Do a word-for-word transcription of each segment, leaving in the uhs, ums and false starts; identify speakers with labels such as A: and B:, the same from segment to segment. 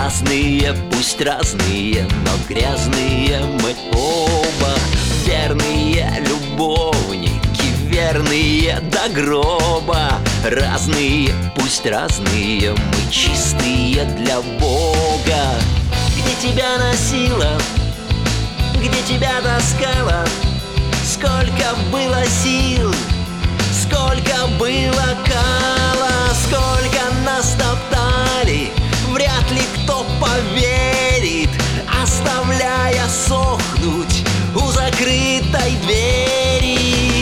A: Разные, пусть разные, но грязные мы оба. Верные любовники, верные до гроба. Разные, пусть разные, мы чистые для Бога. Где тебя носила, где тебя таскала, сколько было сил, сколько было кала, сколько нас топтали, вряд ли кто поверит, оставляя сохнуть у закрытой двери.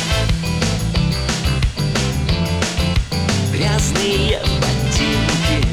A: Грязные ботинки,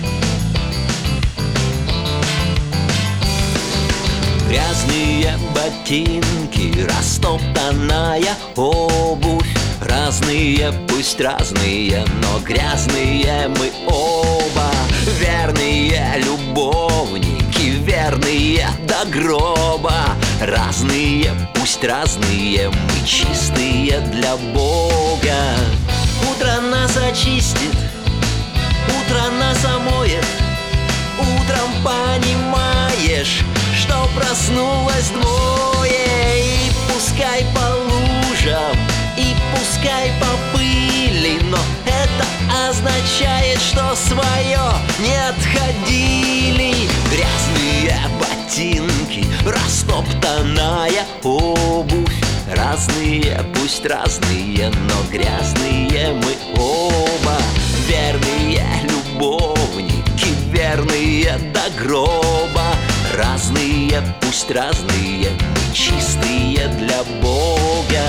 A: грязные ботинки, растоптанная обувь. Разные, пусть разные, но грязные мы оба. Верные любовники, верные до гроба. Разные, пусть разные, мы чистые для Бога. Утро нас очистит, утро нас омоет. Утром понимаешь, что проснулось двое. И пускай по лужам, и пускай по пыли, но это означает, что свое не отходили. Грязные ботинки, растоптанная обувь. Разные, пусть разные, но грязные мы оба. Верные любовники, верные до гроба. Разные, пусть разные, мы чистые для Бога.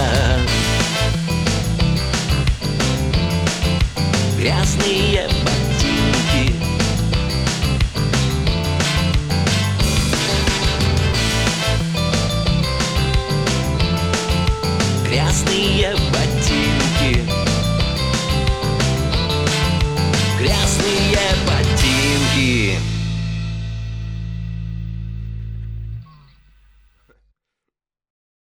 A: Грязные ботинки, грязные ботинки.